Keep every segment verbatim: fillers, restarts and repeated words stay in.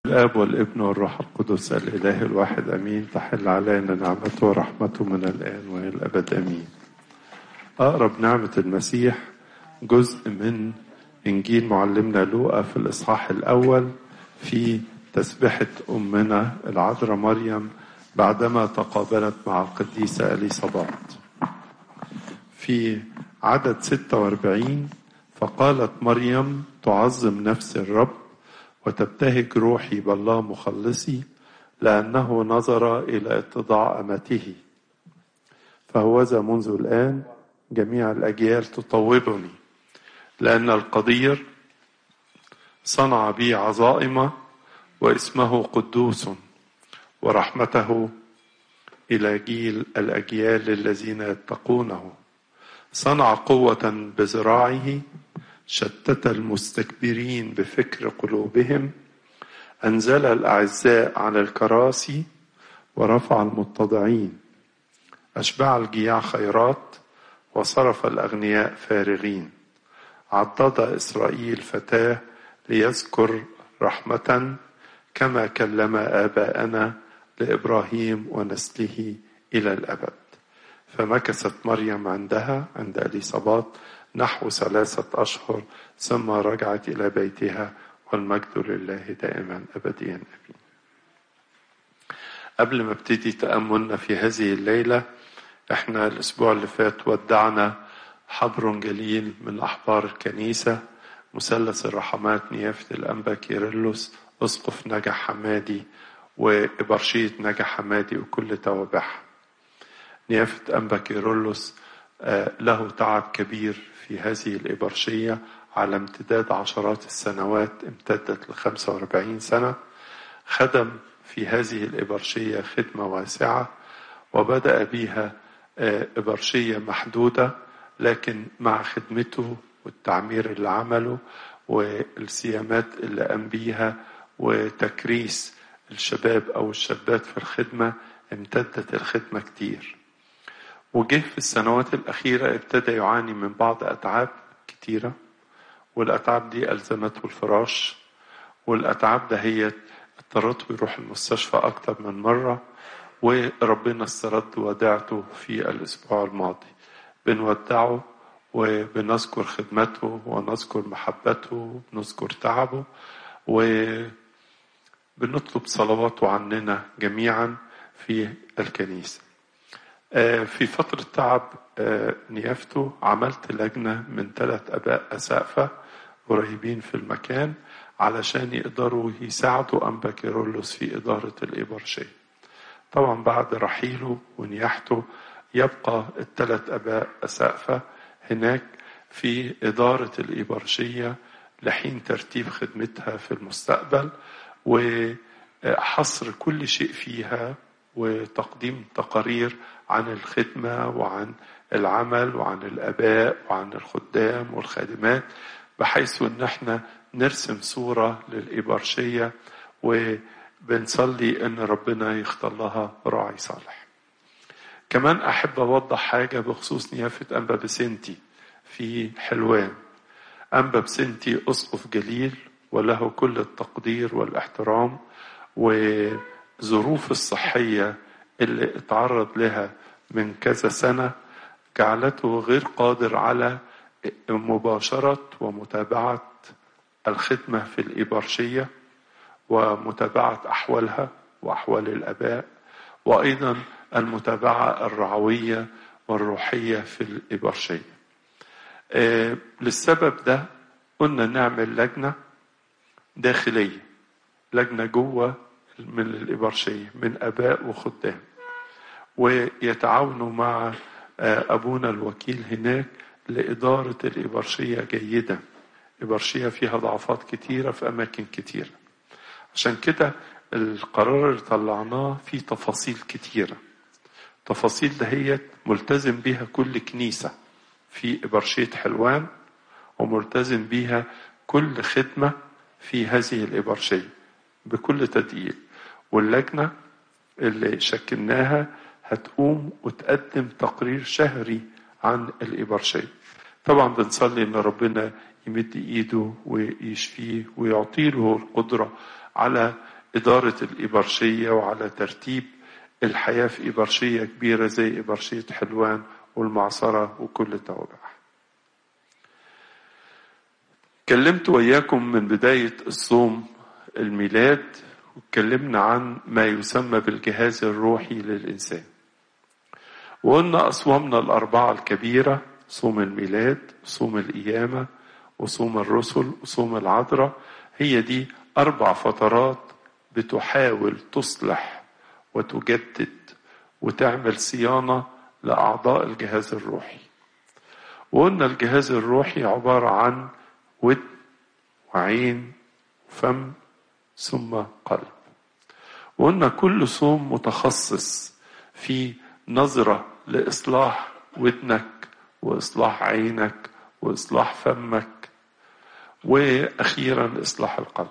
الآب والابن والروح القدس الإله الواحد أمين. تحل علينا نعمته ورحمته من الآن وإلى الأبد أمين. أقرب نعمة المسيح جزء من إنجيل معلمنا لوقا في الإصحاح الأول في تسبحة أمنا العذراء مريم بعدما تقابلت مع القديسة إليصابات. في عدد ستة وأربعين: فقالت مريم تعظم نفس الرب وتبتهج روحي بالله مخلصي لأنه نظر إلى اتضاع أمته، فهوذا منذ الآن جميع الأجيال تطوبني، لأن القدير صنع بي عظائم واسمه قدوس ورحمته إلى جيل الأجيال الذين يتقونه. صنع قوة بذراعه، شتت المستكبرين بفكر قلوبهم، أنزل الأعزاء على الكراسي ورفع المتضعين، أشبع الجياع خيرات وصرف الأغنياء فارغين. عضد إسرائيل فتاه ليذكر رحمة كما كلم آباءنا لإبراهيم ونسله إلى الأبد. فمكثت مريم عندها عند إليصابات نحو ثلاثة أشهر ثم رجعت إلى بيتها، والمجد لله دائما أبديا أمين. قبل ما ابتدي تأملنا في هذه الليلة، احنا الأسبوع اللي فات ودعنا حبر جليل من أحبار الكنيسة، مثلث الرحمات نيافة الأنبا كيرلس أسقف نجا حمادي وإبرشية نجا حمادي وكل توابعها. نيافة أنبا كيرلس له تعب كبير في هذه الإبرشية على امتداد عشرات السنوات، امتدت لخمسة وأربعين سنة. خدم في هذه الإبرشية خدمة واسعة، وبدأ بها إبرشية محدودة، لكن مع خدمته والتعمير اللي عمله والسيامات اللي قام بيها وتكريس الشباب أو الشابات في الخدمة، امتدت الخدمة كتير. وجه في السنوات الأخيرة ابتدى يعاني من بعض أتعاب كتيرة، والأتعاب دي ألزمته الفراش، والأتعاب ده هي اضطرته يروح المستشفى أكتر من مرة، وربنا استرد وداعته في الأسبوع الماضي. بنودعه وبنذكر خدمته ونذكر محبته ونذكر تعبه، وبنطلب صلواته عننا جميعا في الكنيسة. في فترة تعب نيافته عملت لجنة من ثلاث أباء أسقفة قريبين في المكان علشان يقدروا يساعدوا أنبا كيرلس في إدارة الإبرشية. طبعا بعد رحيله ونياحته يبقى الثلاث أباء أسقفة هناك في إدارة الإبرشية لحين ترتيب خدمتها في المستقبل وحصر كل شيء فيها وتقديم تقارير عن الخدمة وعن العمل وعن الآباء وعن الخدام والخادمات، بحيث ان احنا نرسم صورة للإبرشية، وبنصلي ان ربنا يختار لها راعي صالح. كمان احب اوضح حاجة بخصوص نيافة أنبا بسنتي في حلوان. أنبا بسنتي أسقف جليل وله كل التقدير والاحترام، وظروف الصحية اللي اتعرض لها من كذا سنة جعلته غير قادر على مباشرة ومتابعة الخدمة في الإبرشية ومتابعة أحوالها وأحوال الآباء، وأيضا المتابعة الرعوية والروحية في الإبرشية. آه للسبب ده قلنا نعمل لجنة داخلية، لجنة جوه من الإبرشية من آباء وخدام، ويتعاونوا مع أبونا الوكيل هناك لإدارة الإبرشية جيدا. إبرشية فيها ضعفات كتيرة في أماكن كتيرة، عشان كده القرار اللي طلعناه فيه تفاصيل كتيرة. تفاصيل دهيت ملتزم بيها كل كنيسة في إبرشية حلوان، وملتزم بيها كل خدمة في هذه الإبرشية بكل تدقيق. واللجنة اللي شكلناها هتقوم وتقدم تقرير شهري عن الإبرشية. طبعا بنصلي ان ربنا يمد ايده ويشفيه ويعطيله القدرة على إدارة الإبرشية وعلى ترتيب الحياة في إبرشية كبيرة زي إبرشية حلوان والمعصرة وكل توابعها. كلمت وياكم من بداية الصوم الميلاد، واتكلمنا عن ما يسمى بالجهاز الروحي للإنسان، وقلنا أصوامنا الأربعة الكبيرة: صوم الميلاد، صوم القيامة، وصوم الرسل، وصوم العذراء. هي دي أربع فترات بتحاول تصلح وتجدد وتعمل صيانة لأعضاء الجهاز الروحي. وقلنا الجهاز الروحي عبارة عن ودن وعين وفم ثم قلب. وقلنا كل صوم متخصص في نظرة لإصلاح ودنك وإصلاح عينك وإصلاح فمك وأخيرا إصلاح القلب.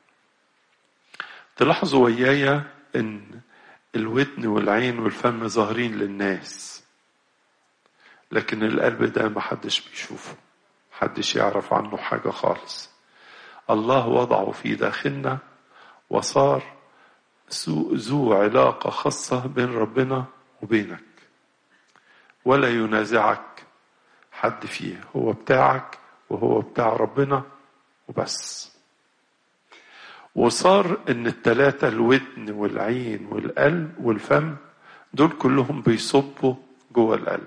تلاحظوا ويايا إن الودن والعين والفم ظاهرين للناس، لكن القلب ده محدش بيشوفه، محدش يعرف عنه حاجة خالص. الله وضعه في داخلنا وصار ذو علاقة خاصة بين ربنا وبينك، ولا ينازعك حد فيه، هو بتاعك وهو بتاع ربنا وبس. وصار ان التلاتة، الودن والعين والقلب والفم، دول كلهم بيصبوا جوه القلب.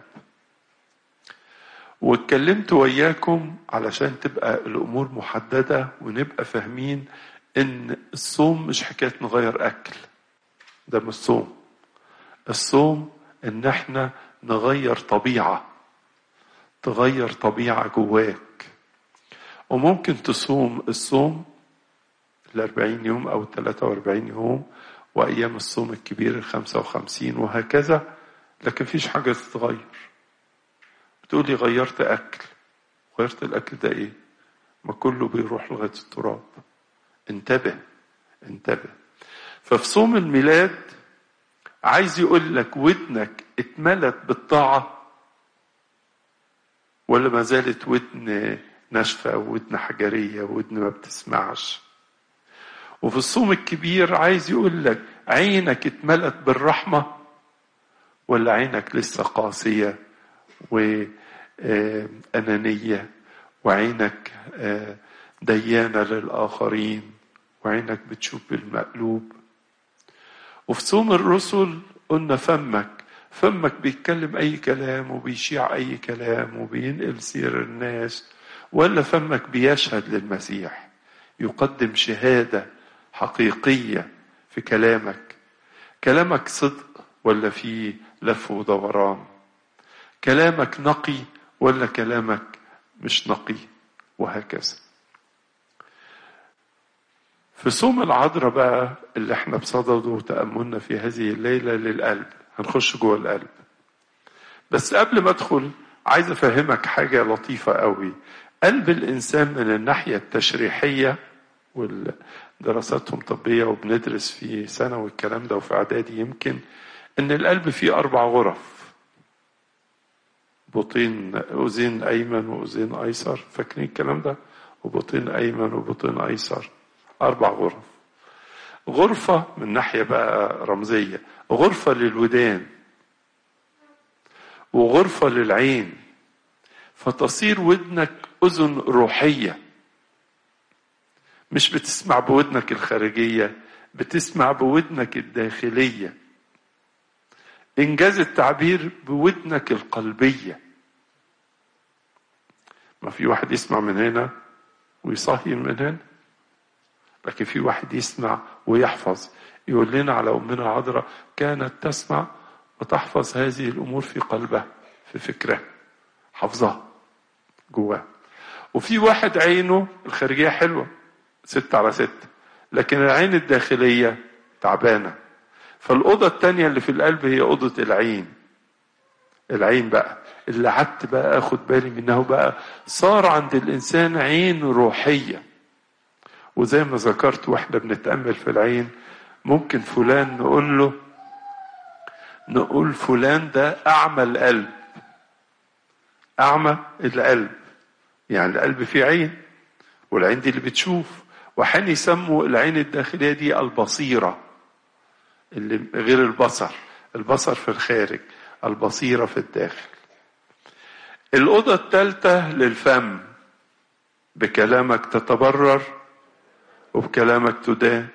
واتكلمت وياكم علشان تبقى الامور محددة ونبقى فاهمين ان الصوم مش حكاية نغير اكل، ده مش الصوم. الصوم ان احنا نغير طبيعة، تغير طبيعة جواك. وممكن تصوم الصوم الأربعين يوم أو الثلاثة وأربعين يوم وأيام الصوم الكبير الخمسة وخمسين وهكذا، لكن فيش حاجة تتغير. بتقولي غيرت أكل، غيرت الأكل ده إيه؟ ما كله بيروح لغاية التراب. انتبه انتبه. ففي صوم الميلاد عايز يقول لك ودنك اتملت بالطاعة ولا ما زالت ودن ناشفة ودن حجرية ودن ما بتسمعش. وفي الصوم الكبير عايز يقول لك عينك اتملت بالرحمة ولا عينك لسه قاسية وأنانية، وعينك ديانة للآخرين، وعينك بتشوف بالمقلوب. وفي صوم الرسل قلنا فمك فمك بيتكلم أي كلام وبيشيع أي كلام وبينقل سير الناس، ولا فمك بيشهد للمسيح، يقدم شهادة حقيقية في كلامك. كلامك صدق ولا فيه لف ودوران؟ كلامك نقي ولا كلامك مش نقي؟ وهكذا. في صوم العذراء بقى اللي احنا بصدده وتأملنا في هذه الليلة للقلب، هنخش جوه القلب. بس قبل ما ادخل عايز افهمك حاجة لطيفة قوي. قلب الانسان من الناحية التشريحية، والدراساتهم طبية وبندرس في ثانوي الكلام ده وفي اعدادي يمكن، ان القلب فيه اربع غرف: بطين اذين ايمن واذين ايسر، فاكرين الكلام ده؟ وبطين ايمن وبطين ايسر، اربع غرف. غرفة من ناحية بقى رمزية، غرفة للودان وغرفة للعين، فتصير ودنك اذن روحية، مش بتسمع بودنك الخارجية، بتسمع بودنك الداخلية. انجاز التعبير بودنك القلبية. ما في واحد يسمع من هنا ويصهين من هنا، لكن في واحد يسمع ويحفظ. يقول لنا على أمنا عذراء كانت تسمع وتحفظ هذه الأمور في قلبها، في فكرها، حفظها جواه. وفي واحد عينه الخارجية حلوة ستة على ستة، لكن العين الداخلية تعبانة. فالأوضة التانية اللي في القلب هي أوضة العين. العين بقى اللي قعدت بقى أخد بالي منه بقى، صار عند الإنسان عين روحية. وزي ما ذكرت واحنا بنتأمل في العين، ممكن فلان نقول له نقول فلان ده أعمى القلب. أعمى القلب يعني القلب فيه عين، والعين دي اللي بتشوف، وحين يسموا العين الداخلية دي البصيرة، اللي غير البصر. البصر في الخارج، البصيرة في الداخل. الأوضة الثالثة للفم، بكلامك تتبرر وبكلامك تدان.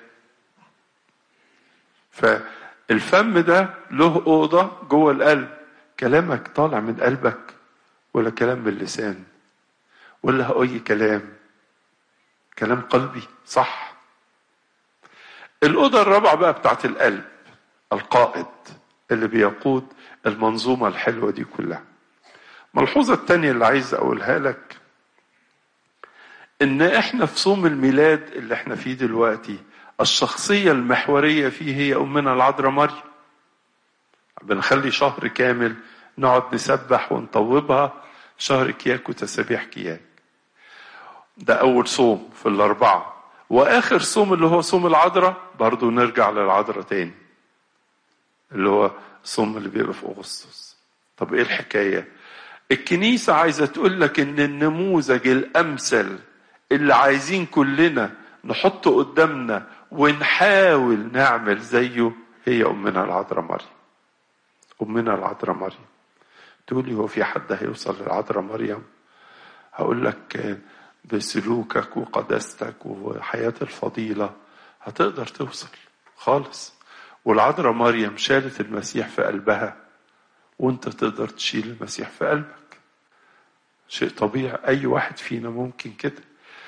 فالفم ده له أوضة جوه القلب، كلامك طالع من قلبك ولا كلام باللسان، ولا هو أي كلام، كلام قلبي صح. الأوضة الرابعة بقى بتاعت القلب، القائد اللي بيقود المنظومة الحلوة دي كلها. ملحوظة التانية اللي عايز أقولها لك، إن إحنا في صوم الميلاد اللي إحنا فيه دلوقتي، الشخصية المحورية فيه هي أمنا العذراء مريم. بنخلي شهر كامل نقعد نسبح ونطوبها، شهر كياك وتسابيح كياك. ده أول صوم في الأربعة. وآخر صوم اللي هو صوم العذراء برضو نرجع للعذراء تاني، اللي هو الصوم اللي بيبقى في أغسطس. طب إيه الحكاية؟ الكنيسة عايزة تقول لك إن النموذج الأمثل اللي عايزين كلنا نحطه قدامنا ونحاول نعمل زيه هي أمنا العذراء مريم. أمنا العذراء مريم. تقولي هو في حد هيوصل للعذراء مريم؟ هقول لك بسلوكك وقداستك وحياة الفضيلة هتقدر توصل خالص. والعذراء مريم شالت المسيح في قلبها، وانت تقدر تشيل المسيح في قلبك. شيء طبيعي، اي واحد فينا ممكن كده.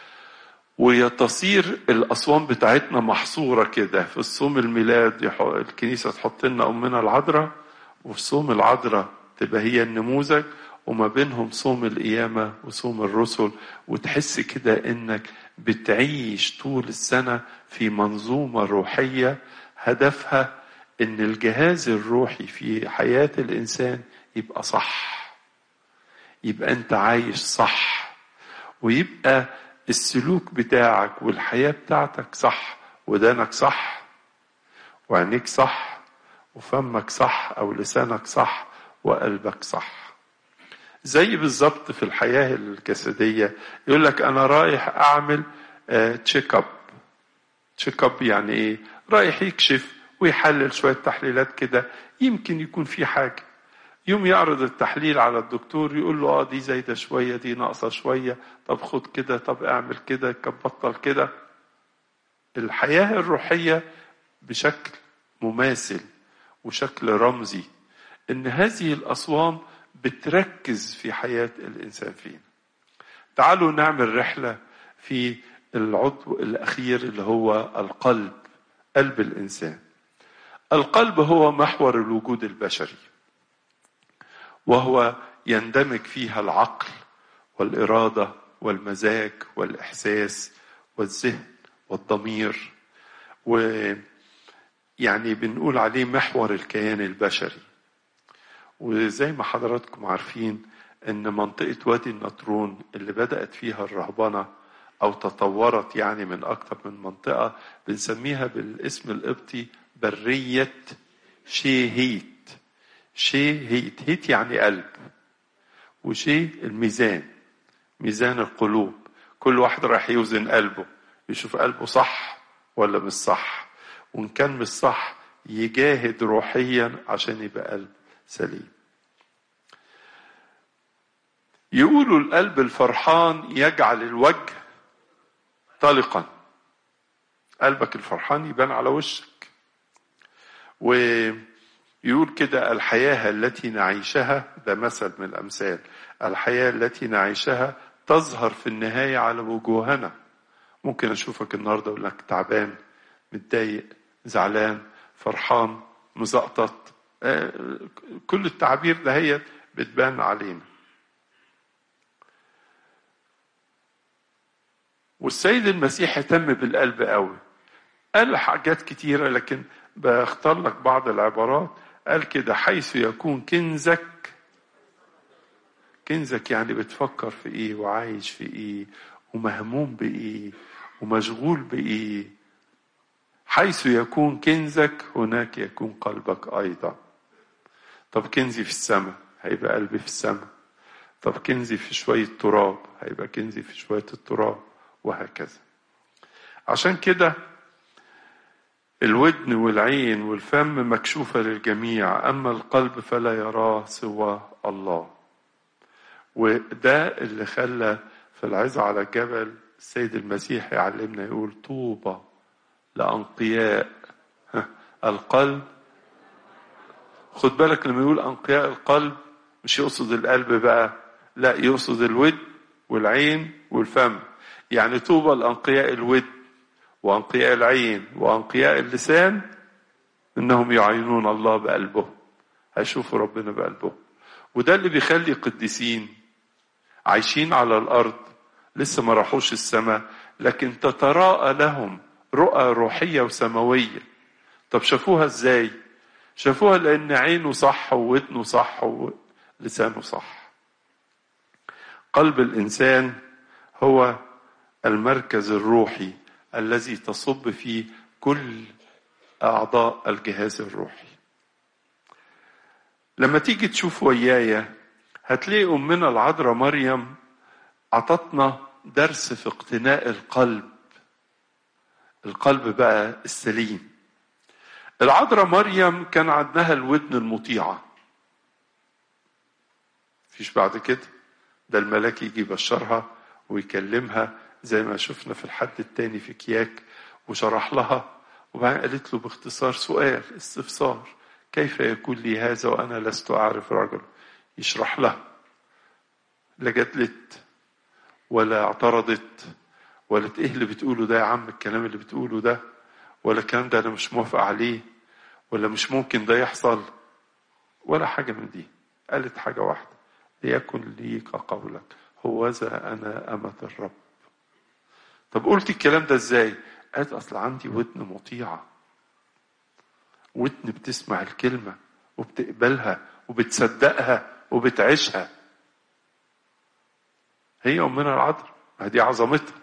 ويتصير الأصوام بتاعتنا محصورة كده في الصوم الميلاد، الكنيسة تحط لنا أمنا العذراء، وفي صوم العذراء تبقى هي النموذج، وما بينهم صوم القيامة وصوم الرسل. وتحس كده إنك بتعيش طول السنة في منظومة روحية هدفها إن الجهاز الروحي في حياة الإنسان يبقى صح، يبقى أنت عايش صح، ويبقى السلوك بتاعك والحياة بتاعتك صح، ودانك صح، وعينيك صح، وفمك صح أو لسانك صح، وقلبك صح. زي بالظبط في الحياة الجسدية، يقول لك أنا رايح أعمل تشيك اب. تشيك اب يعني إيه؟ رايح يكشف ويحلل شوية تحليلات كده، يمكن يكون في حاجة. يوم يعرض التحليل على الدكتور، يقول له اه دي زايدة شوية، دي ناقصة شوية، طب خد كده، طب اعمل كده، بطل كده. الحياة الروحية بشكل مماثل وشكل رمزي، ان هذه الأصوام بتركز في حياة الإنسان فينا. تعالوا نعمل رحلة في العضو الأخير اللي هو القلب، قلب الإنسان. القلب هو محور الوجود البشري، وهو يندمج فيها العقل والإرادة والمزاج والإحساس والذهن والضمير، ويعني بنقول عليه محور الكيان البشري. وزي ما حضراتكم عارفين ان منطقة وادي النطرون اللي بدأت فيها الرهبنة او تطورت يعني من اكتر من منطقة، بنسميها بالاسم القبطي برية شيهيت. شيهيت، هيت يعني قلب، وشي الميزان، ميزان القلوب. كل واحد راح يوزن قلبه، يشوف قلبه صح ولا مش صح، وان كان مش صح يجاهد روحيا عشان يبقى قلب سليم. يقولوا القلب الفرحان يجعل الوجه طلقا. قلبك الفرحان يبان على وشك. ويقول كده الحياة التي نعيشها، ده مثل من الأمثال، الحياة التي نعيشها تظهر في النهاية على وجوهنا. ممكن أشوفك النهاردة أقول لك تعبان، متضايق، زعلان، فرحان، مزقطط، كل التعابير ده هي بتبان علينا. والسيد المسيح اهتم بالقلب قوي، قال حاجات كتيرة لكن بختار لك بعض العبارات. قال كده حيث يكون كنزك، كنزك يعني بتفكر في ايه وعايش في ايه ومهموم بايه ومشغول بايه، حيث يكون كنزك هناك يكون قلبك ايضا. طب كنزي في السماء هيبقى قلبي في السماء، طب كنزي في شوية تراب هيبقى كنزي في شوية التراب، وهكذا. عشان كده الودن والعين والفم مكشوفة للجميع، أما القلب فلا يراه سوى الله. وده اللي خلى في العظة على الجبل السيد المسيح يعلمنا يقول طوبى لأنقياء القلب. خد بالك لما يقول أنقياء القلب مش يقصد القلب بقى، لا، يقصد الود والعين والفم. يعني طوبى لأنقياء الود وأنقياء العين وأنقياء اللسان، إنهم يعينون الله بقلبهم، هيشوفوا ربنا بقلبهم. وده اللي بيخلي قديسين عايشين على الأرض لسه ما راحوش السماء، لكن تتراءى لهم رؤى روحية وسماوية. طب شافوها ازاي؟ شافوها لأن عينه صح وودنه صح ولسانه صح. قلب الإنسان هو المركز الروحي الذي تصب فيه كل أعضاء الجهاز الروحي. لما تيجي تشوف ويايا هتلاقي أمنا العذراء مريم عطتنا درس في اقتناء القلب، القلب بقى السليم. العذراء مريم كان عندها الودن المطيعة، فيش بعد كده، ده الملاك يجي يبشرها ويكلمها زي ما شفنا في الحد التاني في كياك، وشرح لها، وبعدين قالت له باختصار سؤال استفسار: كيف يكون لي هذا وأنا لست أعرف رجل؟ يشرح لها، لا جدلت ولا اعترضت ولا ايه اللي بتقوله ده يا عم، الكلام اللي بتقوله ده، ولا الكلام ده انا مش موافق عليه، ولا مش ممكن ده يحصل، ولا حاجة من دي. قالت حاجة واحدة: ليكن لي كقولك، هوذا أنا أمة الرب. طب قلت الكلام ده ازاي؟ قالت أصل عندي ودن مطيعة، ودن بتسمع الكلمة وبتقبلها وبتصدقها وبتعيشها. هي أمنا العذراء، هذه عظمتها.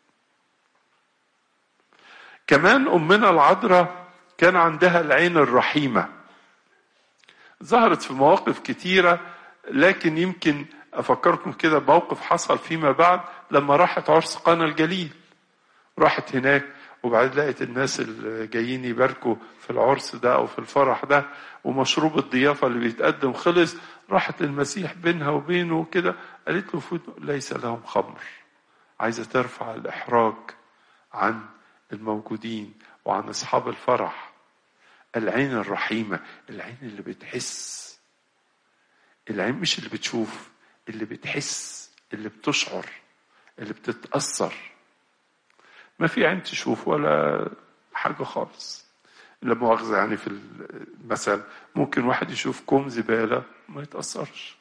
كمان أمنا العذراء كان عندها العين الرحيمة، ظهرت في مواقف كتيرة، لكن يمكن أفكركم كده بموقف حصل فيما بعد لما راحت عرس قانا الجليل. راحت هناك وبعد لقيت الناس اللي جايين يباركوا في العرس ده أو في الفرح ده، ومشروب الضيافة اللي بيتقدم خلص، راحت المسيح بينها وبينه كده قالت له فوت ليس لهم خمر. عايزة ترفع الإحراج عن الموجودين وعن أصحاب الفرح. العين الرحيمة، العين اللي بتحس، العين مش اللي بتشوف، اللي بتحس، اللي بتشعر، اللي بتتأثر. ما في عين تشوف ولا حاجة خالص، لا مؤاخذة يعني في المثل، ممكن واحد يشوف كوم زبالة ما يتأثرش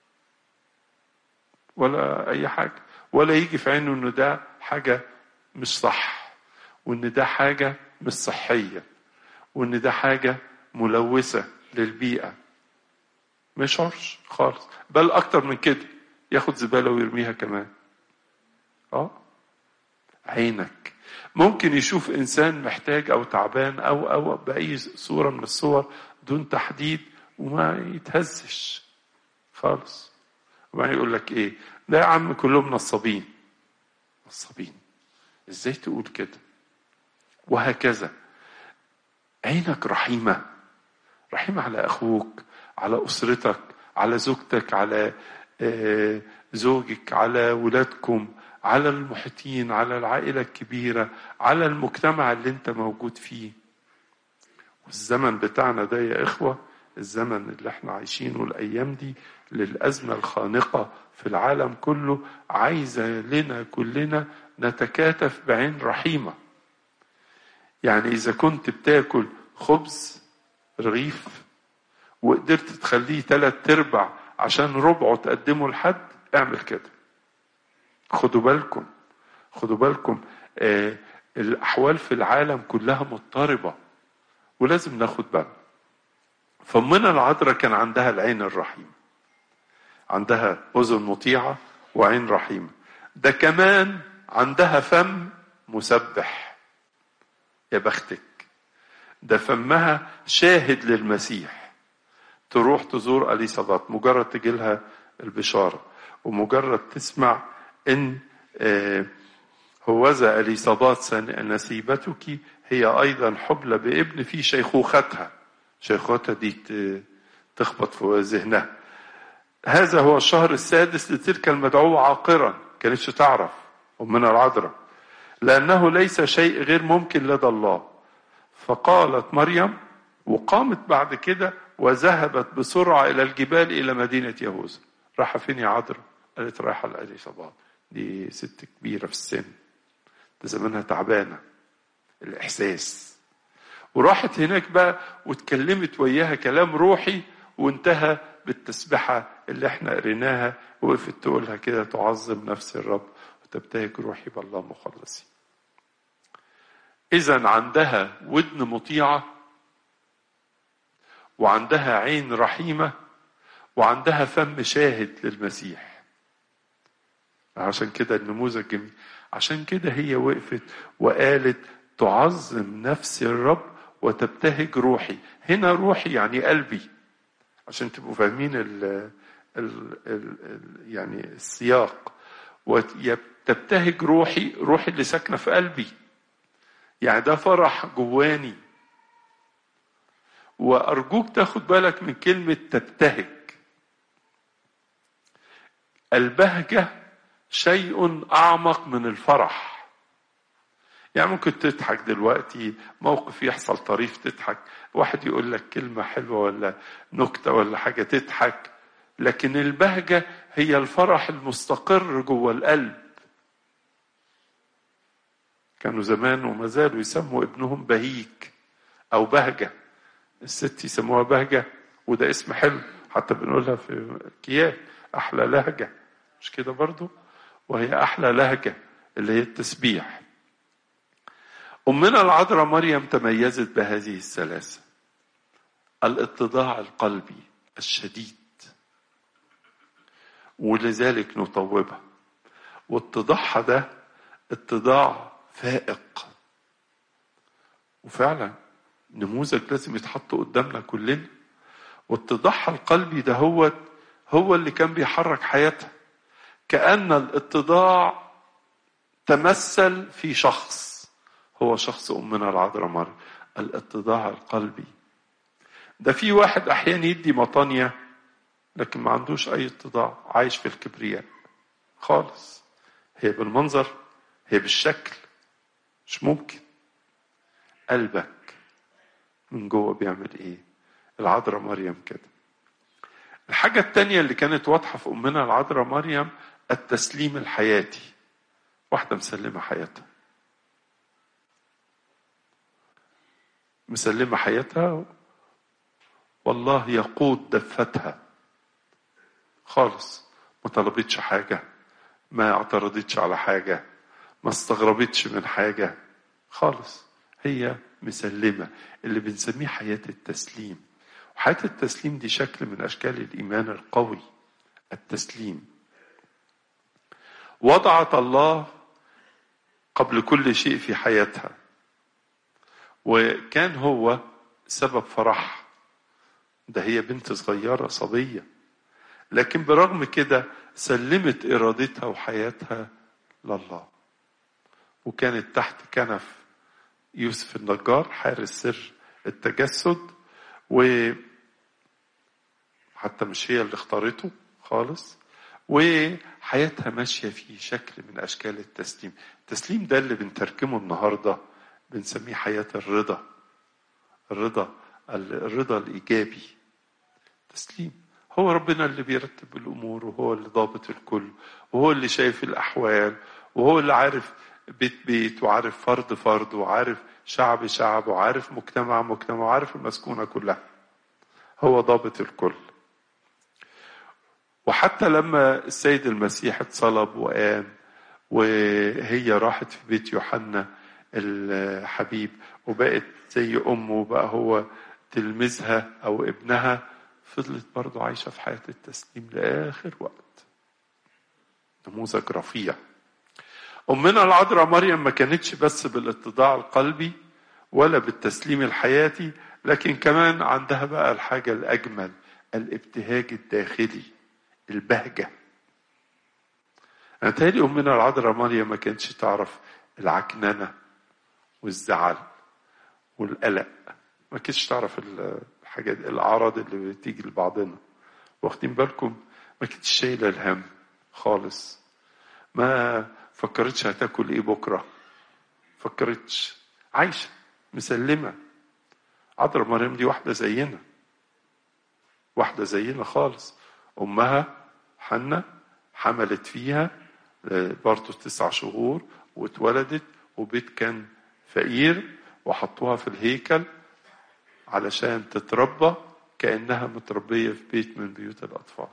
ولا أي حاجة، ولا يجي في عينه إنه ده حاجة مش صح، وإن ده حاجة مش صحية، وإن ده حاجة ملوثة للبيئة. ما يشعرش خالص، بل أكتر من كده ياخد زبالة ويرميها كمان. آه عينك ممكن يشوف إنسان محتاج أو تعبان أو أو بأي صورة من الصور دون تحديد وما يتهزش خالص، وبعدين يقول لك إيه ده يا عم كلهم نصابين. نصابين إزاي تقول كده؟ وهكذا. عينك رحيمة، رحيمة على أخوك، على أسرتك، على زوجتك، على زوجك، على ولادكم، على المحيطين، على العائلة الكبيرة، على المجتمع اللي انت موجود فيه. والزمن بتاعنا ده يا إخوة، الزمن اللي احنا عايشينه الأيام دي للأزمة الخانقة في العالم كله، عايزة لنا كلنا نتكاتف بعين رحيمة. يعني إذا كنت بتاكل خبز رغيف وقدرت تخليه ثلاث ارباع عشان ربعه تقدمه لحد، اعمل كده. خدوا بالكم، خدوا بالكم، آه الأحوال في العالم كلها مضطربة ولازم ناخد بالنا. فمنا العذراء كان عندها العين الرحيمة، عندها أذن مطيعة وعين رحيمة. ده كمان عندها فم مسبح. يا بختك، ده فمها شاهد للمسيح. تروح تزور أليصابات، مجرد تجيلها البشارة ومجرد تسمع إن هوذا إليصابات نسيبتك هي أيضا حبلى بابن في شيخوختها. شيخوختها دي تخبط في ذهنها. هذا هو الشهر السادس لتلك المدعوة عاقرا، كانتش تعرف أمنا العذراء، لأنه ليس شيء غير ممكن لدى الله. فقالت مريم، وقامت بعد كده وذهبت بسرعة إلى الجبال إلى مدينة يهوذا. راح فين يا عذراء؟ قالت رايحة لإليصابات، دي ست كبيرة في السن، ده زمانها تعبانة الإحساس. وراحت هناك بقى واتكلمت وياها كلام روحي، وانتهى بالتسبحة اللي احنا قريناها، وقفت تقولها كده: تعظم نفس الرب وتبتهج روحي بالله مخلصي. إذن عندها ودن مطيعة، وعندها عين رحيمة، وعندها فم شاهد للمسيح. عشان كده النموذج جميل. عشان كده هي وقفت وقالت: تعظم نفس الرب وتبتهج روحي. هنا روحي يعني قلبي، عشان تبقوا فاهمين ال ال ال يعني السياق. وتبتهج روحي، روحي اللي ساكنة في قلبي، يعني ده فرح جواني. وأرجوك تاخد بالك من كلمة تبتهج. البهجة شيء أعمق من الفرح. يعني ممكن تضحك دلوقتي، موقف يحصل طريف تضحك، واحد يقول لك كلمة حلوة ولا نكتة ولا حاجة تضحك، لكن البهجة هي الفرح المستقر جوه القلب. كانوا زمان وما زالوا يسموا ابنهم بهيج أو بهجة. الست يسموها بهجة، وده اسم حلو، حتى بنقولها في الكيان أحلى لهجة، مش كده برضو؟ وهي أحلى لهجة اللي هي التسبيح. أمنا العذراء مريم تميزت بهذه الثلاثة: الاتضاع القلبي الشديد، ولذلك نطوبها. واتضاعها ده اتضاع فائق، وفعلا نموذج لازم يتحط قدامنا كلنا. واتضاعها القلبي ده هو هو اللي كان بيحرك حياتها. كأن الاتضاع تمثل في شخص، هو شخص أمنا العذراء مريم. الاتضاع القلبي ده في واحد أحيانا يدي مطانية لكن ما عندوش أي اتضاع، عايش في الكبرياء خالص. هي بالمنظر، هي بالشكل، مش ممكن. قلبك من جوه بيعمل ايه؟ العذراء مريم كده. الحاجة التانية اللي كانت واضحة في أمنا العذراء مريم التسليم الحياتي. واحدة مسلمة حياتها، مسلمة حياتها، والله يقود دفتها خالص. ما طلبتش حاجة، ما اعترضتش على حاجة، ما استغربتش من حاجة خالص. هي مسلمة، اللي بنسميه حياة التسليم. وحياة التسليم دي شكل من أشكال الإيمان القوي. التسليم وضعت الله قبل كل شيء في حياتها، وكان هو سبب فرح. ده هي بنت صغيرة صبية، لكن برغم كده سلمت إرادتها وحياتها لله. وكانت تحت كنف يوسف النجار حارس سر التجسد، وحتى مش هي اللي اختارته خالص. وحياتها ماشية في شكل من أشكال التسليم. التسليم ده اللي بنترجمه النهاردة بنسميه حياة الرضا. الرضا الرضا الإيجابي. تسليم. هو ربنا اللي بيرتب الأمور، وهو اللي ضابط الكل، وهو اللي شايف الأحوال، وهو اللي عارف بيت بيت، وعارف فرد فرد، وعارف شعب شعب، وعارف مجتمع مجتمع، وعارف المسكونة كلها. هو ضابط الكل. وحتى لما السيد المسيح اتصلب وقام، وهي راحت في بيت يوحنا الحبيب وبقت زي أمه، وبقى هو تلميذها أو ابنها، فضلت برضو عايشة في حياة التسليم لآخر وقت. نموذج رفيع. أمنا العذراء مريم ما كانتش بس بالاتضاع القلبي ولا بالتسليم الحياتي، لكن كمان عندها بقى الحاجة الأجمل، الابتهاج الداخلي، البهجة. أنا تهيألي أمنا العذراء مريم ما كانتش تعرف العكننة والزعل والقلق. ما كنتش تعرف الحاجات الأعراض اللي بتيجي لبعضنا، واخدين بالكم؟ ما كنتش شايلة الهم خالص، ما فكرتش هتاكل ايه بكرة، فكرتش، عايشة مسلمة. عذراء مريم دي واحدة زينا، واحدة زينا خالص. أمها حنة حملت فيها برضو تسع شهور واتولدت، وبيت كان فقير وحطوها في الهيكل علشان تتربى كأنها متربية في بيت من بيوت الأطفال.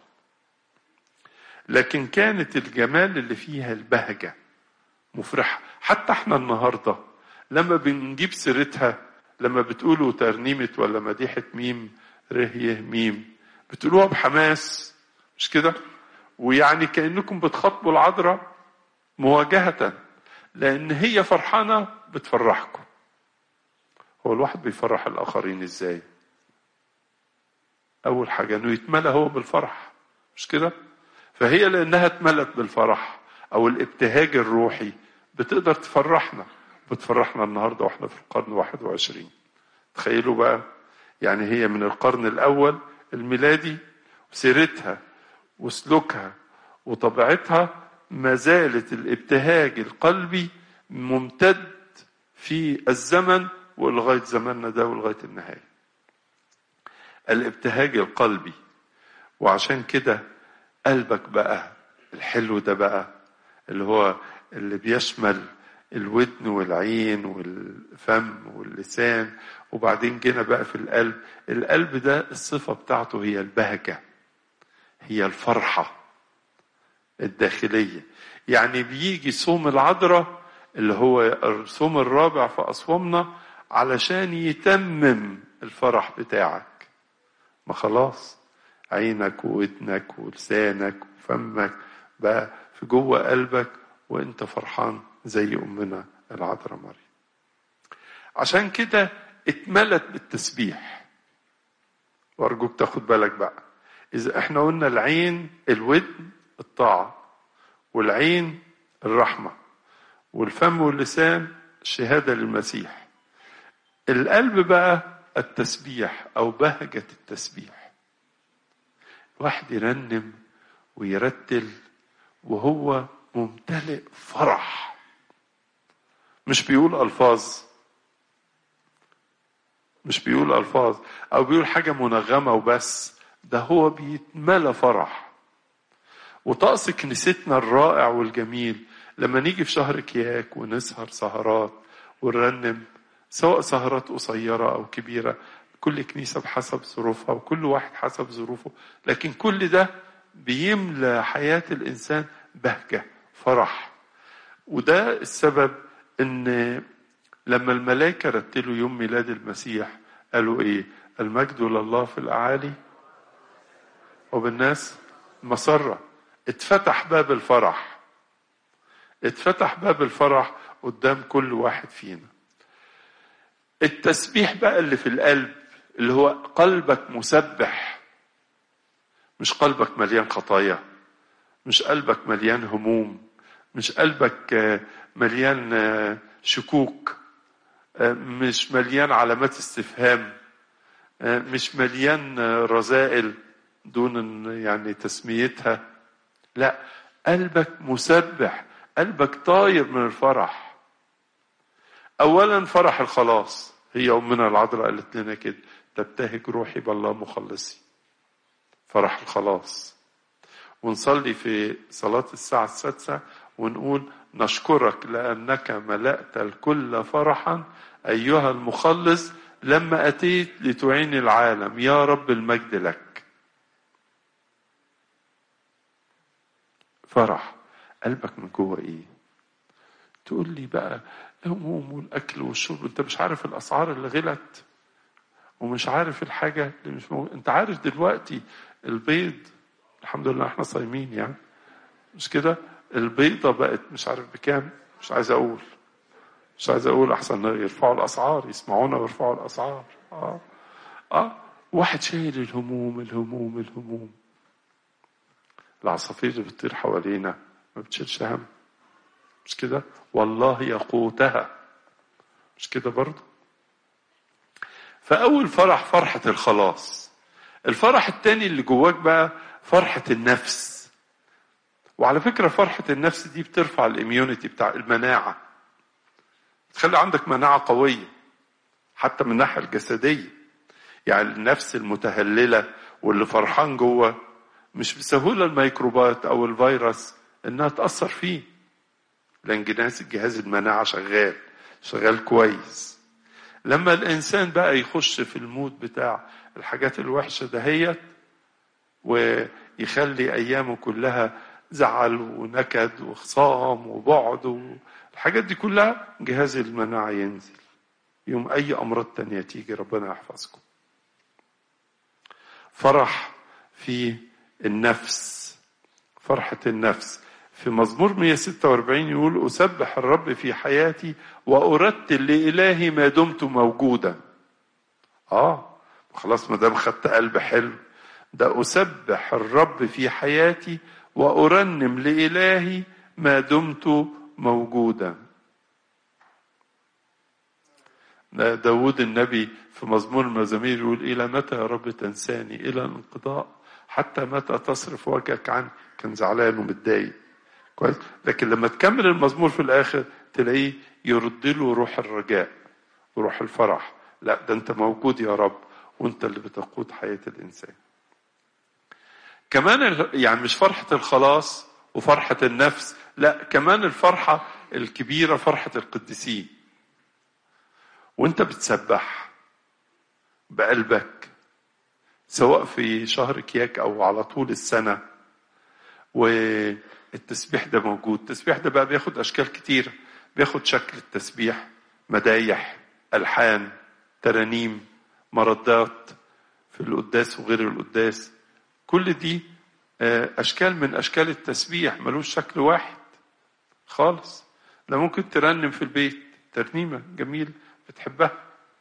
لكن كانت الجمال اللي فيها البهجة مفرحة. حتى احنا النهاردة لما بنجيب سيرتها، لما بتقولوا ترنيمة ولا مديحة ميم رهيه ميم، بتقولوها بحماس، مش كده؟ ويعني كأنكم بتخاطبوا العذراء مواجهة، لأن هي فرحانة بتفرحكم. هو الواحد بيفرح الآخرين إزاي؟ أول حاجة إنه يتملى هو بالفرح، مش كده؟ فهي لأنها اتملت بالفرح أو الابتهاج الروحي بتقدر تفرحنا، بتفرحنا النهاردة وإحنا في القرن واحد وعشرين. تخيلوا بقى، يعني هي من القرن الأول الميلادي، وسيرتها وسلوكها وطبيعتها ما زالت الابتهاج القلبي ممتد في الزمن ولغاية زماننا ده ولغاية النهاية. الابتهاج القلبي. وعشان كده قلبك بقى الحلو ده بقى اللي هو اللي بيشمل الودن والعين والفم واللسان، وبعدين جينا بقى في القلب. القلب ده الصفة بتاعته هي البهجة، هي الفرحة الداخلية. يعني بيجي صوم العذراء اللي هو الصوم الرابع في أصوامنا علشان يتمم الفرح بتاعك. ما خلاص عينك وودنك ولسانك وفمك بقى في جوه قلبك وانت فرحان زي أمنا العذراء مريم. عشان كده اتملت بالتسبيح. وارجوك تاخد بالك بقى، إذا احنا قلنا العين الودن الطاعة، والعين الرحمة، والفم واللسان الشهادة للمسيح، القلب بقى التسبيح أو بهجة التسبيح. واحد يرنم ويرتل وهو ممتلئ فرح، مش بيقول ألفاظ، مش بيقول ألفاظ أو بيقول حاجة منغمة وبس، ده هو بيتملى فرح. وطقس كنيستنا الرائع والجميل لما نيجي في شهر كياك ونسهر سهرات ونرنم، سواء سهرات قصيرة أو كبيرة، كل كنيسة بحسب ظروفها وكل واحد حسب ظروفه، لكن كل ده بيملى حياة الإنسان بهجة فرح. وده السبب إن لما الملائكة رتلوا يوم ميلاد المسيح قالوا إيه؟ المجد لله في الأعالي وبالناس مسرة. اتفتح باب الفرح، اتفتح باب الفرح قدام كل واحد فينا. التسبيح بقى اللي في القلب اللي هو قلبك مسبح، مش قلبك مليان خطايا، مش قلبك مليان هموم، مش قلبك مليان شكوك، مش مليان علامات استفهام، مش مليان رذائل دون يعني تسميتها. لا، قلبك مسبح، قلبك طاير من الفرح. اولا فرح الخلاص، هي امنا العذراء قالت لنا كده، تبتهج روحي بالله مخلصي، فرح الخلاص. ونصلي في صلاة الساعة السادسة ونقول نشكرك لأنك ملأت الكل فرحا أيها المخلص لما أتيت لتعين العالم، يا رب المجد لك. فرح. قلبك من جوه ايه؟ تقول لي بقى الهموم والاكل والشرب، انت مش عارف الاسعار اللي غلت ومش عارف الحاجه اللي مش موجود. انت عارف دلوقتي البيض، الحمد لله احنا صايمين يعني، مش كده؟ البيضه بقت مش عارف بكام، مش عايز اقول مش عايز اقول احسن يرفعوا الاسعار، يسمعونا ويرفعوا الاسعار. اه اه واحد شايل الهموم الهموم الهموم. العصافير اللي بتطير حوالينا ما بتشيلش هم، مش كده؟ والله يقوتها، مش كده برضه؟ فأول فرح فرحة الخلاص. الفرح التاني اللي جواك بقى فرحة النفس. وعلى فكرة فرحة النفس دي بترفع الاميونيتي بتاع المناعة، تخلي عندك مناعة قوية حتى من الناحية الجسدية. يعني النفس المتهللة واللي فرحان جوه مش بسهولة الميكروبات أو الفيروس إنها تأثر فيه، لأن جهاز الجهاز المناعة شغال شغال كويس. لما الإنسان بقى يخش في المود بتاع الحاجات الوحشة دهيت ويخلي أيامه كلها زعل ونكد وخصام وبعد والحاجات دي كلها، جهاز المناعة ينزل، يوم أي أمراض تانية تيجي ربنا يحفظكم. فرح في النفس، فرحة النفس. في مزمور مئة وستة وأربعين يقول أسبح الرب في حياتي وأرتل لإلهي ما دمت موجودا. آه خلاص، ما دام خدت قلب حلو، ده أسبح الرب في حياتي وأرنم لإلهي ما دمت موجودا. داود النبي في مزمور المزامير يقول إلى متى يا رب تنساني؟ إلى الانقضاء، حتى متى تصرف وجهك عني؟ كان زعلان ومتضايق كويس، لكن لما تكمل المزمور في الآخر تلاقيه يرد له روح الرجاء وروح الفرح. لا، ده أنت موجود يا رب، وأنت اللي بتقود حياة الإنسان. كمان يعني مش فرحة الخلاص وفرحة النفس، لا، كمان الفرحة الكبيرة فرحة القديسين. وانت بتسبح بقلبك سواء في شهر كياك او على طول السنة، والتسبيح ده موجود. التسبيح ده بقى بياخد اشكال كتير، بياخد شكل التسبيح مدايح، الحان، ترانيم، مردات في القداس وغير القداس. كل دي اشكال من اشكال التسبيح، ملوش شكل واحد خالص. ده ممكن ترنم في البيت ترنيمة جميل بتحبها.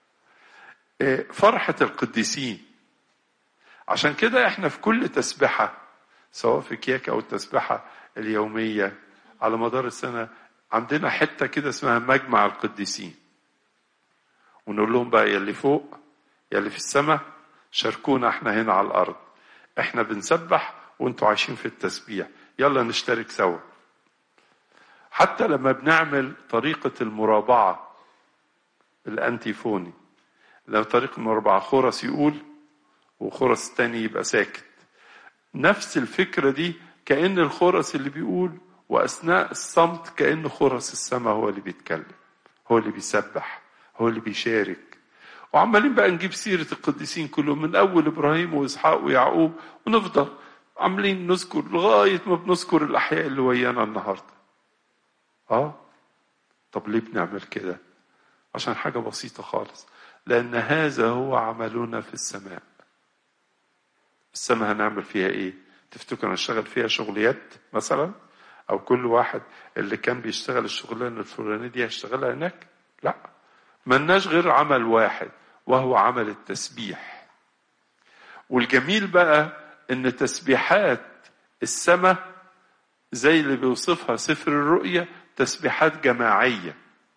فرحة القديسين. عشان كده احنا في كل تسبحة سواء في كياك او التسبحة اليومية على مدار السنة عندنا حتة كده اسمها مجمع القديسين، ونقول لهم بقى يلي فوق يلي في السماء شاركونا احنا هنا على الارض، احنا بنسبح وانتوا عايشين في التسبيح، يلا نشترك سوا. حتى لما بنعمل طريقة المرابعة الانتيفوني، لو طريقة المرابعة خورس يقول وخورس تاني يبقى ساكت، نفس الفكرة دي، كأن الخورس اللي بيقول وأثناء الصمت كأن خورس السماء هو اللي بيتكلم، هو اللي بيسبح، هو اللي بيشارك. وعمالين بقى نجيب سيرة القديسين كلهم من أول إبراهيم وإسحاق ويعقوب، ونفضل عاملين نذكر لغاية ما بنذكر الأحياء اللي ويانا النهاردة. آه طب ليه بنعمل كده؟ عشان حاجة بسيطة خالص، لأن هذا هو عملنا في السماء. السماء هنعمل فيها إيه؟ تفتكر نشتغل فيها شغليات مثلا؟ أو كل واحد اللي كان بيشتغل الشغلانة الفلانية دي هيشتغلها هناك؟ لا، ملناش غير عمل واحد وهو عمل التسبيح. والجميل بقى إن تسبيحات السماء زي اللي بيوصفها سفر الرؤيا تسبيحات جماعية.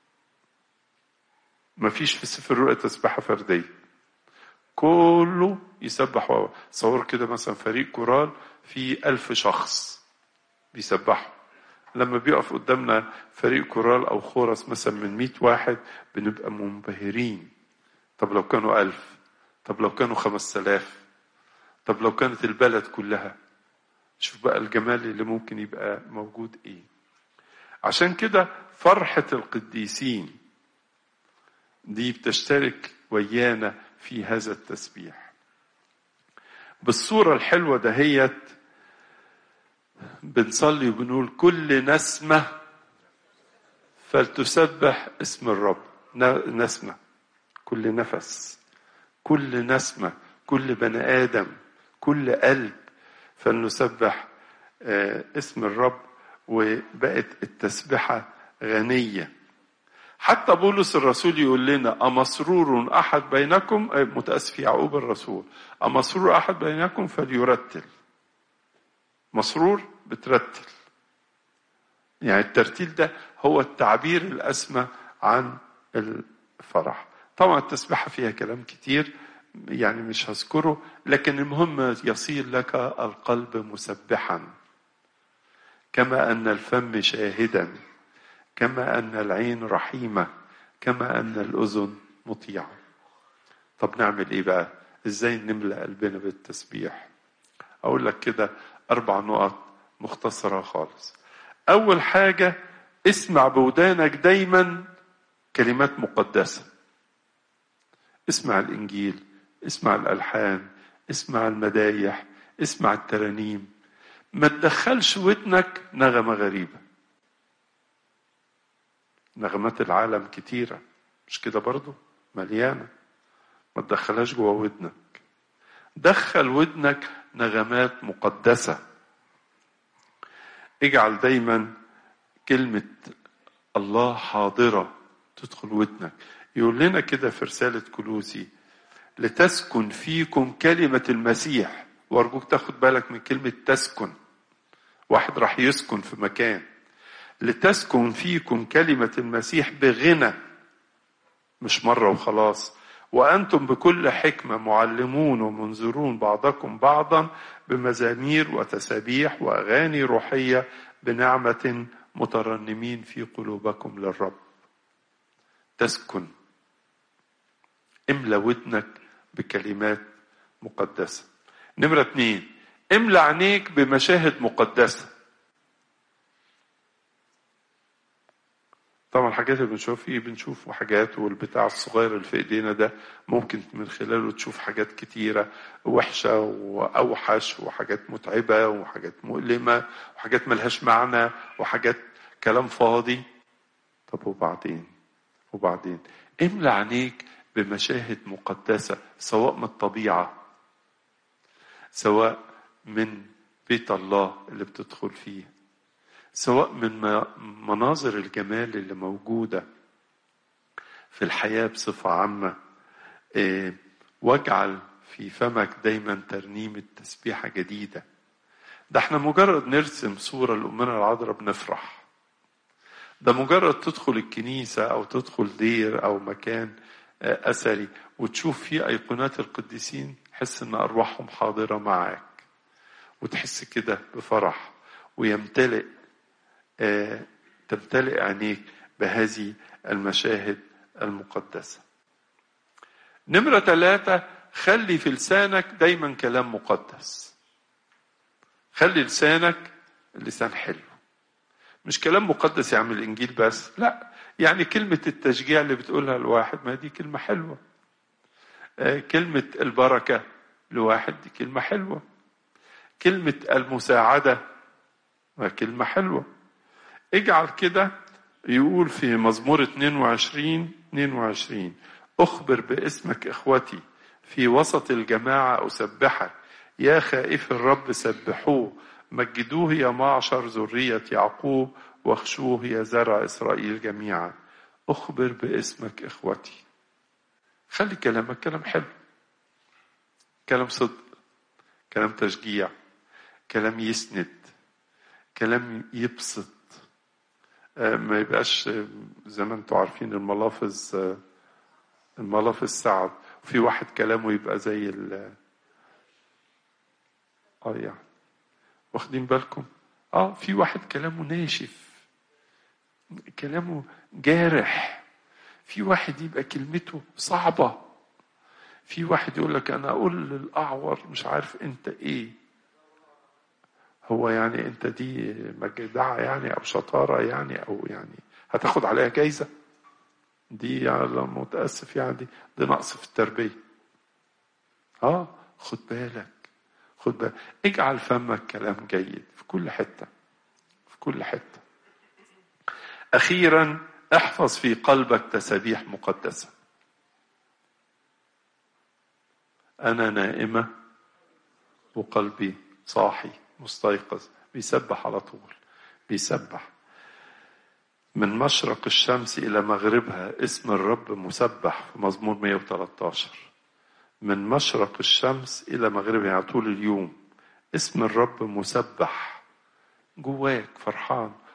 مفيش في سفر الرؤيا تسبيحة فردية، كله يسبح. صور كده مثلا فريق كورال في ألف شخص بيسبحوا، لما بيقف قدامنا فريق كورال أو خورس مثلا من مئة واحد بنبقى منبهرين. طب لو كانوا ألف، طب لو كانوا خمس آلاف، طب لو كانت البلد كلها، شوف بقى الجمال اللي ممكن يبقى موجود إيه. عشان كده فرحة القديسين دي بتشترك ويانا في هذا التسبيح بالصورة الحلوة دهيت. بنصلي وبنقول كل نسمة فلتسبح اسم الرب. نسمة، كل نفس، كل نسمة، كل بني آدم، كل قلب، فلنسبح اسم الرب. وبقت التسبحة غنية. حتى بولس الرسول يقول لنا أمسرور أحد بينكم، متأسف يعقوب الرسول، أمسرور أحد بينكم فليرتل. مسرور بترتل، يعني الترتيل ده هو التعبير الأسمى عن الفرح. طبعا التسبيحة فيها كلام كتير يعني مش هذكره، لكن المهم يصير لك القلب مسبحا، كما أن الفم شاهدا، كما أن العين رحيمة، كما أن الأذن مطيعة. طب نعمل إيه بقى؟ إزاي نملأ قلبنا بالتسبيح؟ أقول لك كده أربع نقط مختصرة خالص. أول حاجة، اسمع بودانك دايما كلمات مقدسة. اسمع الإنجيل، اسمع الألحان، اسمع المدايح، اسمع الترانيم. ما تدخلش ودنك نغمة غريبة. نغمات العالم كتيرة، مش كده برضو؟ مليانة. ما تدخلهاش جوا ودنك. دخل ودنك نغمات مقدسة. اجعل دايما كلمة الله حاضرة تدخل ودنك. يقول لنا كده في رسالة كولوسي: لتسكن فيكم كلمة المسيح. وارجوك تاخد بالك من كلمة تسكن. واحد راح يسكن في مكان. لتسكن فيكم كلمة المسيح بغنى، مش مرة وخلاص. وأنتم بكل حكمة معلمون ومنذرون بعضكم بعضا بمزامير وتسابيح وأغاني روحية بنعمة مترنمين في قلوبكم للرب. تسكن. املى ودنك بكلمات مقدسة. نمرة اتنين، املى عينيك بمشاهد مقدسة. طبعا الحاجات اللي بنشوف فيه بنشوف حاجات، والبتاع الصغير اللي في ايدينا ده ممكن من خلاله تشوف حاجات كتيرة وحشة واوحش، وحاجات متعبة وحاجات مؤلمة وحاجات ملهاش معنى وحاجات كلام فاضي. طب وبعدين وبعدين املى عينيك بمشاهد مقدسة، سواء من الطبيعة، سواء من بيت الله اللي بتدخل فيه، سواء من مناظر الجمال اللي موجودة في الحياة بصفة عامة. إيه، واجعل في فمك دايما ترنيمة تسبيحة جديدة. ده احنا مجرد نرسم صورة لأمنا العذراء بنفرح. ده مجرد تدخل الكنيسة أو تدخل دير أو مكان أثري وتشوف فيه أيقونات القديسين، حس إن أرواحهم حاضرة معك، وتحس كده بفرح، ويمتلئ آه، تمتلئ عينيك بهذه المشاهد المقدسة. نمرة ثلاثة، خلي في لسانك دايما كلام مقدس. خلي لسانك اللسان حلو. مش كلام مقدس يعمل الإنجيل بس، لا، يعني كلمة التشجيع اللي بتقولها لواحد ما دي كلمة حلوة. آه، كلمة البركة لواحد دي كلمة حلوة. كلمة المساعدة ما كلمة حلوة. اجعل كده. يقول في مزمور اثنين وعشرين اثنين وعشرين: أخبر باسمك إخوتي، في وسط الجماعة أسبحك، يا خائف الرب سبحوه، مجدوه يا معشر ذرية يعقوب، واخشوه يا زرع إسرائيل جميعا. أخبر باسمك إخوتي. خلي كلامك كلام حلو، كلام صدق، كلام تشجيع، كلام يسند، كلام يبسط. ما يبقاش زي ما انتوا عارفين الملافظ الملافظ سعد، وفي واحد كلامه يبقى زي ال اه يعني واخدين بالكم؟ اه في واحد كلامه ناشف، كلامه جارح. في واحد يبقى كلمته صعبة. في واحد يقول لك انا اقول للاعور مش عارف انت ايه. هو يعني انت دي مجدعة يعني او شطارة يعني او يعني هتاخد عليها جايزة؟ دي يعني متأسف يعني دي, دي نقص في التربية. اه خد بالك، خد بالك. اجعل فمك كلام جيد في كل حتة، في كل حتة. اخيرا احفظ في قلبك تسابيح مقدسة. انا نائمة وقلبي صاحي مستيقظ. بيسبح على طول، بيسبح من مشرق الشمس إلى مغربها. اسم الرب مسبح في مزمور مئة وثلاثة عشر. من مشرق الشمس إلى مغربها يعني طول اليوم اسم الرب مسبح. جواك فرحان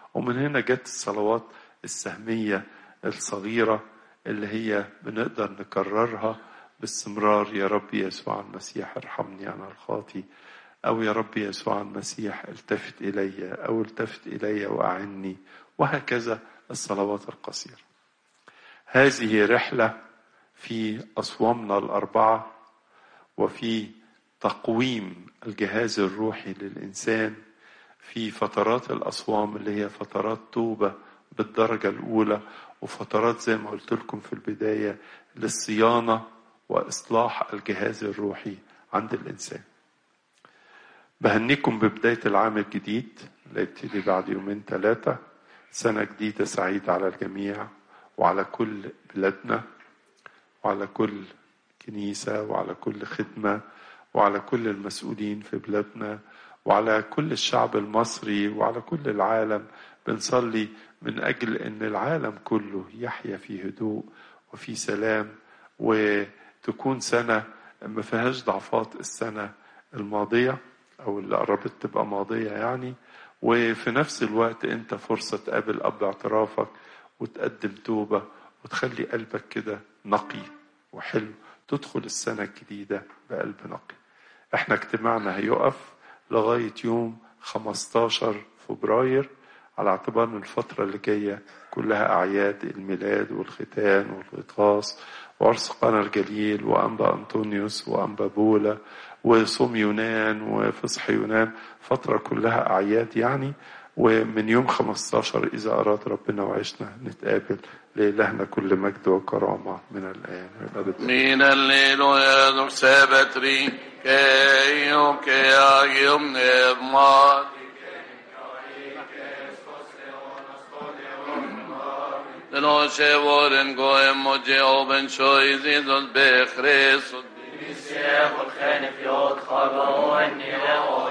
ومن هنا جت الصلوات السهمية الصغيرة اللي هي بنقدر نكررها باستمرار. يا رب يسوع المسيح ارحمني أنا الخاطي، أو يا رب يسوع المسيح التفت إلي، أو التفت إلي وأعني، وهكذا الصلوات القصيرة. هذه رحلة في أصوامنا الأربعة وفي تقويم الجهاز الروحي للإنسان في فترات الأصوام اللي هي فترات توبة بالدرجة الأولى، وفترات زي ما قلت لكم في البداية للصيانة وإصلاح الجهاز الروحي عند الإنسان. بهنيكم ببداية العام الجديد اللي يبتدي بعد يومين ثلاثة. سنة جديدة سعيدة على الجميع وعلى كل بلادنا وعلى كل كنيسة وعلى كل خدمة وعلى كل المسؤولين في بلادنا وعلى كل الشعب المصري وعلى كل العالم. بنصلي من أجل أن العالم كله يحيا في هدوء وفي سلام، وتكون سنة ما فيهاش ضعفات السنة الماضية أو اللي قربت تبقى ماضية يعني. وفي نفس الوقت أنت فرصة تقابل أب اعترافك وتقدم توبة وتخلي قلبك كده نقي وحلو، تدخل السنة الجديدة بقلب نقي. احنا اجتماعنا هيقف لغاية يوم خمستاشر فبراير، على اعتبار ان الفترة اللي جاية كلها أعياد الميلاد والختان والغطاس وعرس قنا الجليل وأنبا أنطونيوس وأنبا بولا وصوم يونان وفصح يونان، فترة كلها أعياد يعني. ومن يوم خمستاشر إذا أراد ربنا وعشنا نتقابل. لإلهنا كل مجد وكرامة من الآن والأبد. من الليل يدرك سبتري كي يوكي يمنر لنو شوارن قوم مجيوبن شوي زيدل بخريس السياق الخانف يدخلوا النيل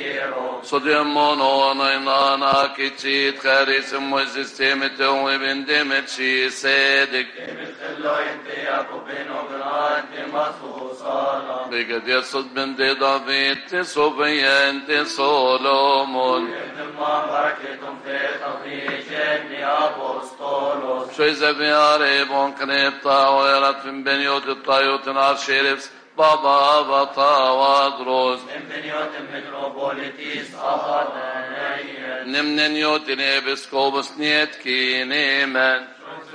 صديمون ونينانا كتشيت خارس موزستيمت وبن دمت شي سيدك مثل ينتياكو بينو برانت مصوصانا بقد يصد بن دي دافيد صوفيا انت سولومون ما بركتم في تطريج اني ابوستولوس شوي زبياري بون كنيبتا ويرات في بنيوت الطايوت نار شيرفس بابا بطا ودروس بنيوت متروبوليتيس أخذنا نمن نيوتن ابسكوبس نيت كينيمن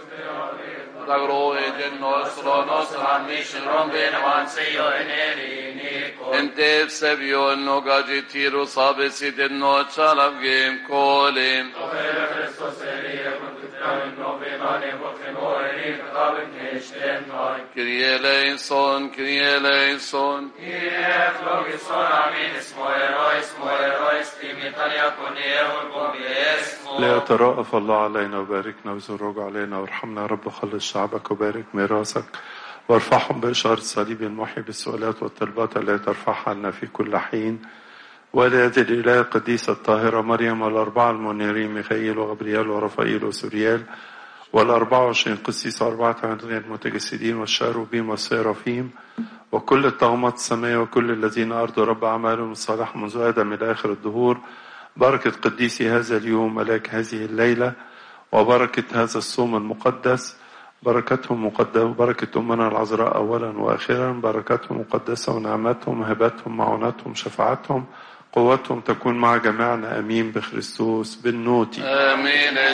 تغروي جنو اسرو نصر عن ميشن رمبين وانسيو انيري نيكو انت بسبيو انو قاجي تيرو صابسي دنو تشالف جيم كولين وخير خريستوس إليه كنت تتعلم نوبيناني وخنو إليه كتابك نشتين ناي كريه لينسون كريه لينسون كيف لوغيسون عمين اسمه إيرو اسمه إيرو استيمي تليكون يهو باسمه لا يترأف الله علينا وباركنا وزرق علينا وارحمنا يا رب. خلص شعبك وبارك ميراثك وارفعهم بإشارة الصليب المحيي بالسؤالات والطلبات التي ترفعها لنا في كل حين. ولادي الإله القديسة الطاهرة مريم والأربعة المنيرين ميخائيل وغبريال ورفائيل وسوريال والأربعة وعشرين قسيس وأربعة غير المتجسدين والشاروبيم والسيرافيم وكل الطغمات السماء وكل الذين أرضوا رب أعمالهم الصالحة منذ آدم إلى آخر الدهور. بركة قديسي هذا اليوم ملاك هذه الليلة وبركة هذا الصوم المقدس، بركتهم مقدسة، بركة أمنا العذراء أولا وآخرا، بركتهم مقدسة ونعمتهم هبتهم معونتهم شفاعتهم قوتهم تكون مع جميعنا أمين بخريستوس بالنوتي امين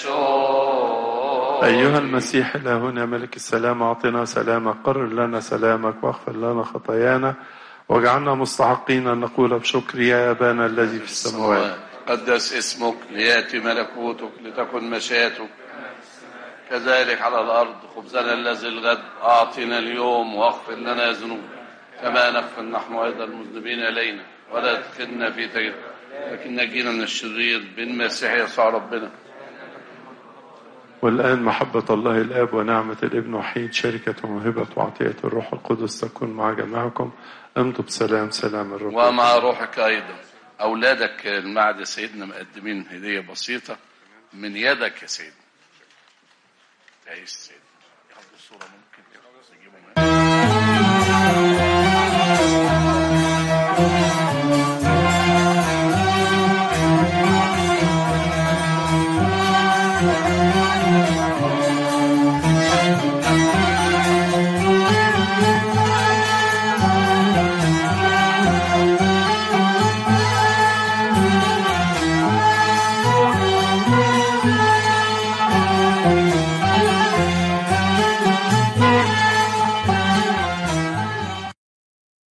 سشو. أيها المسيح إلهنا ملك السلام أعطنا سلامك، قرر لنا سلامك واغفر لنا خطايانا واجعلنا مستحقين أن نقول بشكر يا أبانا الذي في السماوات قدس اسمك ليأتي ملكوتك لتكن مشيئتك كذلك على الأرض. خبزنا الذي الغد أعطنا اليوم واغفر لنا ذنوب كما نغفر نحن أيضا المذنبين إلينا ولا تدخلنا في تجربة لكن نجينا من الشرير بالمسيح يسوع ربنا. والآن محبة الله الآب ونعمة الابن وحيد شركة وموهبة وعطية الروح القدس تكون مع جميعكم. امضوا بسلام. سلام الرب ومع روحك أيضا. أولادك المعد سيدنا مقدمين هدية بسيطة من يدك يا سيدنا. تعيش سيدنا. ياخدوا صورة ممكن.